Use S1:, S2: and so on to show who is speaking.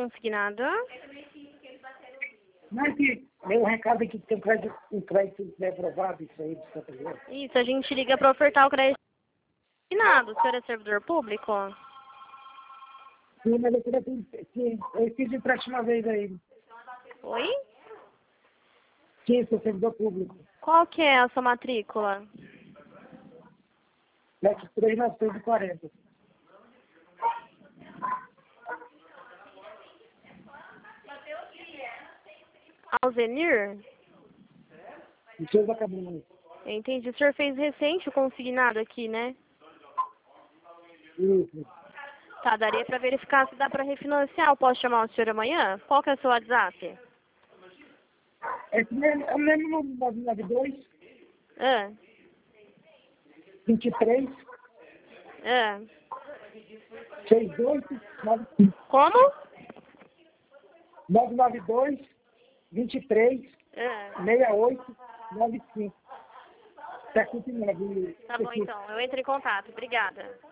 S1: consignado?
S2: Mas que meu recado é que tem um crédito aprovado, isso aí, do Santa Cruz.
S1: Isso, a gente liga para ofertar o crédito consignado. O senhor é servidor público?
S2: Sim, mas eu queria que eu fiz empréstimo uma vez aí.
S1: Oi?
S2: Sim, sou servidor público.
S1: Qual que é a sua matrícula?
S2: 73940.
S1: Alzenir?
S2: E seus acabamentos.
S1: Entendi. O senhor fez recente o consignado aqui, né?
S2: Isso.
S1: Tá, daria para verificar se dá para refinanciar. Eu posso chamar o senhor amanhã? Qual que é o seu WhatsApp?
S2: Esse mesmo, é o mesmo número 992
S1: Ah,
S2: 23
S1: ah.
S2: 68
S1: Como?
S2: 992 23
S1: Ah.
S2: 68 95. 79.
S1: Tá bom, então. Eu entro em contato. Obrigada.